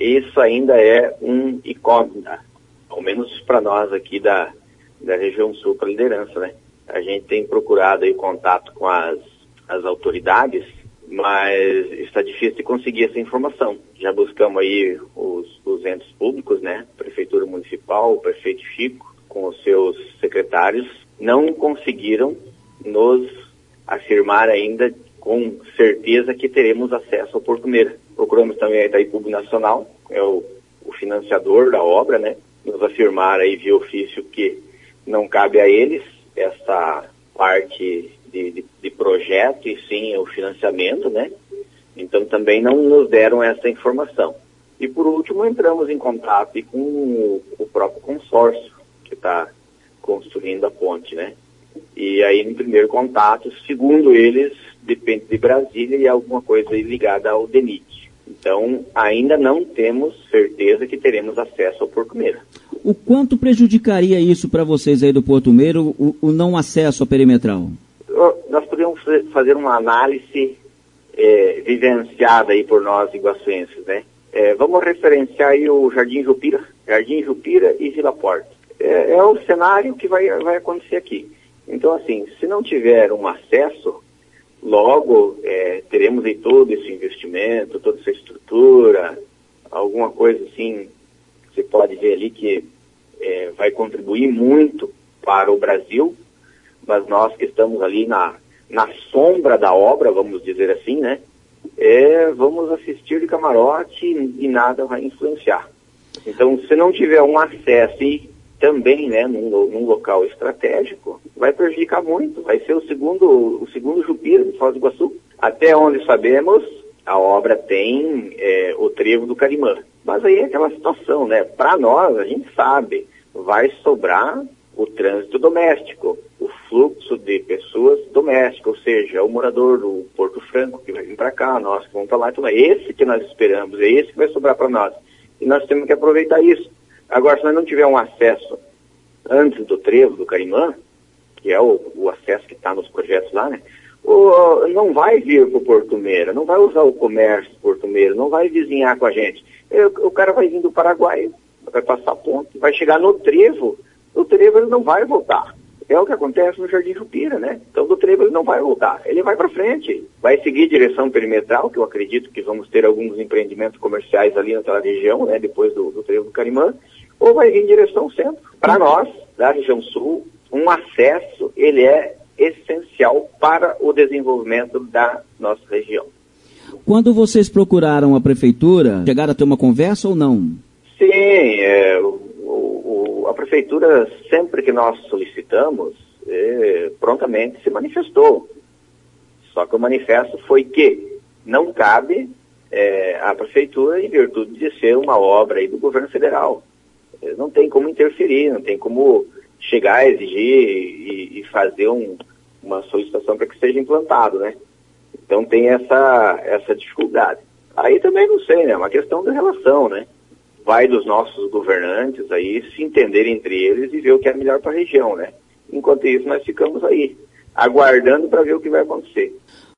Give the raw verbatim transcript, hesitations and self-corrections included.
isso ainda é um incógnita, ao menos para nós aqui da, da região sul, para a liderança, né? A gente tem procurado aí contato com as, as autoridades, mas está difícil de conseguir essa informação. Já buscamos aí os, os entes públicos, né? Prefeitura Municipal, o prefeito Chico, com os seus secretários, não conseguiram nos afirmar ainda com certeza que teremos acesso ao Porto Meira. Procuramos também a Itaipu Nacional, é o, o financiador da obra, né? Nos afirmaram aí via ofício que não cabe a eles essa parte de, de, de projeto e sim o financiamento, né? Então também não nos deram essa informação. E por último entramos em contato com o, o próprio consórcio que está construindo a ponte, né? E aí no primeiro contato, segundo eles, depende de Brasília e alguma coisa ligada ao DENIT. Então ainda não temos certeza que teremos acesso ao Porto Meira. O quanto prejudicaria isso para vocês aí do Porto Meira, o, o não acesso à perimetral? Nós podemos fazer uma análise é, vivenciada aí por nós iguaçuenses, né? É, vamos referenciar aí o Jardim Jupira, Jardim Jupira e Vila Porta. É, é o cenário que vai, vai acontecer aqui. Então, assim, se não tiver um acesso, logo é, teremos aí todo esse investimento, toda essa estrutura, alguma coisa assim, você pode ver ali que é, vai contribuir muito para o Brasil, mas nós que estamos ali na, na sombra da obra, vamos dizer assim, né, é, vamos assistir de camarote e, e nada vai influenciar. Então, se não tiver um acesso e também, né, num, num local estratégico, vai prejudicar muito, vai ser o segundo, o segundo Jupira de Foz do Iguaçu. Até onde sabemos, a obra tem é, o trevo do Carimã. Mas aí é aquela situação, né, para nós, a gente sabe, vai sobrar o trânsito doméstico, o fluxo de pessoas domésticas, ou seja, o morador do Porto Franco que vai vir para cá, nós que vamos para lá, então é esse que nós esperamos, é esse que vai sobrar para nós. E nós temos que aproveitar isso. Agora, se nós não tivermos um acesso antes do trevo do Carimã, que é o, o acesso que está nos projetos lá, né, o, não vai vir para o Porto Meira, não vai usar o comércio do Porto Meira, não vai vizinhar com a gente. O, o cara vai vir do Paraguai, vai passar a ponte, vai chegar no trevo, do trevo ele não vai voltar. É o que acontece no Jardim Jupira, né? Então do trevo ele não vai voltar, ele vai para frente, vai seguir direção perimetral, que eu acredito que vamos ter alguns empreendimentos comerciais ali naquela região, né, depois do, do trevo do Carimã, ou vai vir em direção centro. Para nós, da região sul, um acesso, ele é essencial para o desenvolvimento da nossa região. Quando vocês procuraram a prefeitura, chegaram a ter uma conversa ou não? Sim, é, o, o, a prefeitura, sempre que nós solicitamos, é, prontamente se manifestou. Só que o manifesto foi que não cabe é, à prefeitura em virtude de ser uma obra aí do governo federal. Não tem como interferir, não tem como chegar a exigir e, e fazer um, uma solicitação para que seja implantado, né? Então tem essa, essa dificuldade. Aí também não sei, né? É uma questão de relação, né? Vai dos nossos governantes aí se entenderem entre eles e ver o que é melhor para a região, né? Enquanto isso, nós ficamos aí, aguardando para ver o que vai acontecer.